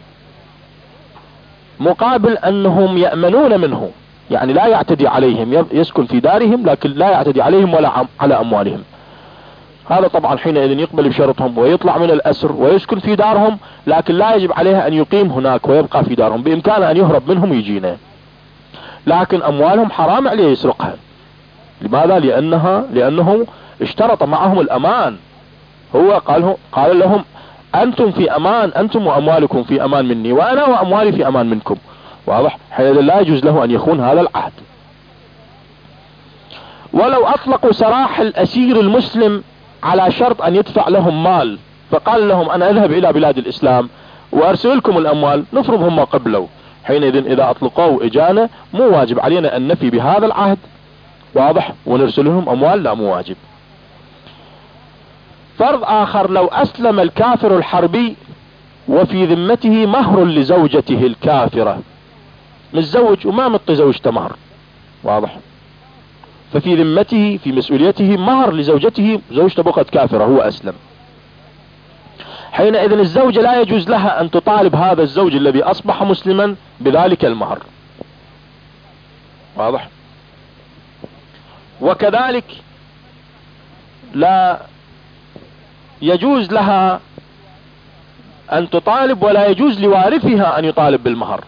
مقابل انهم يأمنون منه، يعني لا يعتدي عليهم، يسكن في دارهم لكن لا يعتدي عليهم ولا على اموالهم. هذا طبعا حينئذ يقبل بشرطهم ويطلع من الاسر ويسكن في دارهم، لكن لا يجب عليه ان يقيم هناك ويبقى في دارهم، بامكانه ان يهرب منهم ويجينا، لكن اموالهم حرام عليه يسرقها. لماذا؟ لانها لانه اشترط معهم الامان، هو قال قال لهم انتم في امان، انتم واموالكم في امان مني، وانا واموالي في امان منكم. واضح؟ حينئذ لا يجوز له ان يخون هذا العهد. ولو اطلقوا سراح الاسير المسلم على شرط ان يدفع لهم مال، فقال لهم انا اذهب الى بلاد الاسلام وارسل لكم الاموال، نفرض هم قبلوا، حينئذ اذا اطلقوا اجانا مو واجب علينا ان نفي بهذا العهد. واضح؟ ونرسل لهم اموال، لا مو واجب. فرض اخر، لو اسلم الكافر الحربي وفي ذمته مهر لزوجته الكافرة، متزوج وما مطي زوجته مهر. واضح؟ ففي ذمته، في مسؤوليته مهر لزوجته، زوجته بقت كافرة، هو اسلم، حينئذ الزوجة لا يجوز لها ان تطالب هذا الزوج الذي اصبح مسلما بذلك المهر. واضح؟ وكذلك لا يجوز لها ان تطالب، ولا يجوز لوارثها ان يطالب بالمهر.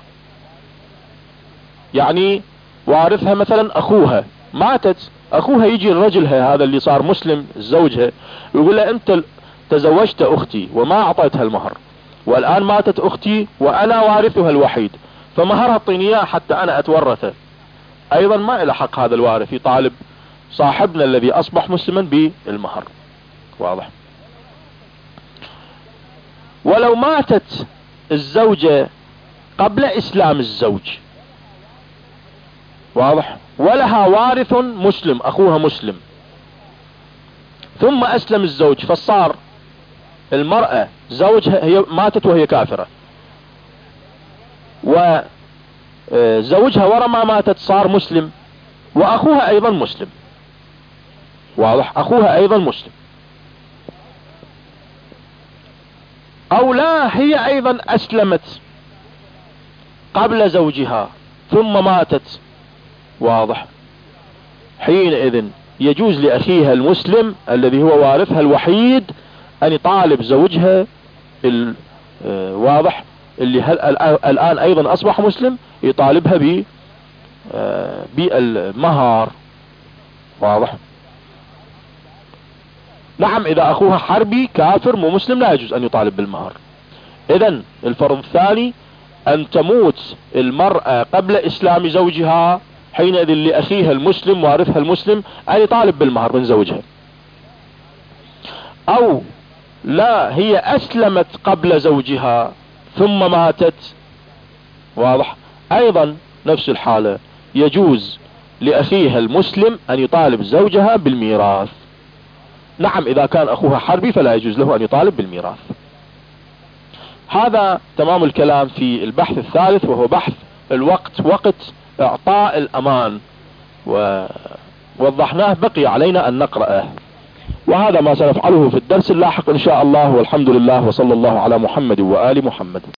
يعني وارثها مثلا اخوها ماتت، اخوها يجي الرجل هذا اللي صار مسلم زوجها يقول له انت تزوجت اختي وما اعطيتها المهر، والان ماتت اختي وانا وارثها الوحيد، فمهرها اعطيني اياه حتى انا اتورثه. ايضا ما له حق هذا الوارث يطالب صاحبنا الذي اصبح مسلما بالمهر. واضح؟ ولو ماتت الزوجة قبل اسلام الزوج، واضح، ولها وارث مسلم، اخوها مسلم، ثم اسلم الزوج، فصار المرأة زوجها هي ماتت وهي كافرة، وزوجها ورا ما ماتت صار مسلم، واخوها ايضا مسلم. واضح؟ اخوها ايضا مسلم. او لا، هي ايضا اسلمت قبل زوجها ثم ماتت. واضح؟ حينئذ يجوز لاخيها المسلم الذي هو وارثها الوحيد ان يطالب زوجها ال... آه واضح، اللي هل... الان ايضا اصبح مسلم، يطالبها ب آه بالمهر. واضح؟ نعم، اذا اخوها حربي كافر مو مسلم لا يجوز ان يطالب بالمهر. اذن الفرض الثاني ان تموت المرأة قبل اسلام زوجها، حينئذ لاخيها المسلم وارثها المسلم ان يطالب بالمهر من زوجها. او لا هي اسلمت قبل زوجها ثم ماتت، واضح، ايضا نفس الحالة يجوز لاخيها المسلم ان يطالب زوجها بالميراث. نعم اذا كان اخوها حربي فلا يجوز له ان يطالب بالميراث. هذا تمام الكلام في البحث الثالث، وهو بحث الوقت، وقت اعطاء الامان، ووضحناه، بقي علينا ان نقرأه، وهذا ما سنفعله في الدرس اللاحق ان شاء الله. والحمد لله، وصلى الله على محمد وآل محمد.